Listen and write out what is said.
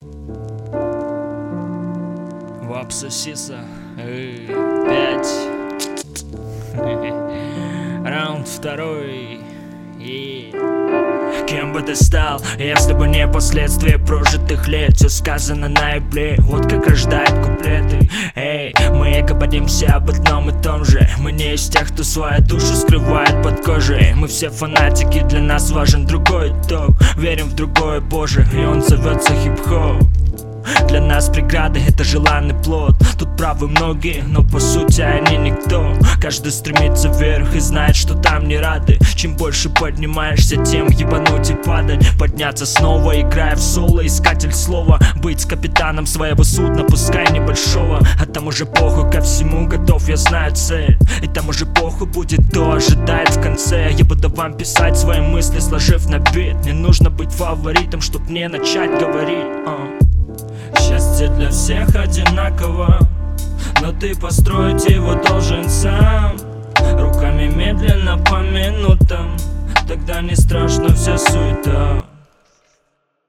Вапса Сиса 5. Раунд второй. Кем бы ты стал, если бы не последствия прожитых лет? Все сказано на ибле, вот как рождает куплеты. Эй, мы говоримся об одном и том же. Мы не из тех, кто свою душу скрывает под кожей. Мы все фанатики, для нас важен другой итог. Верим в другое Боже, и он зовется хип-хоп. Для нас преграды — это желанный плод. Тут правы многие, но по сути они никто. Каждый стремится вверх и знает, что там не рады. Чем больше поднимаешься, тем ебануть и падать. Подняться снова, играя в соло, искатель слова. Быть капитаном своего судна, пускай небольшого. А там уже похуй, ко всему готов, я знаю цель. И там уже похуй будет, кто ожидает в конце. Я буду вам писать свои мысли, сложив на бит. Не нужно быть фаворитом, чтоб не начать говорить. Счастье для всех одинаково, но ты построить его должен сам. Руками медленно по минутам, тогда не страшно вся суета.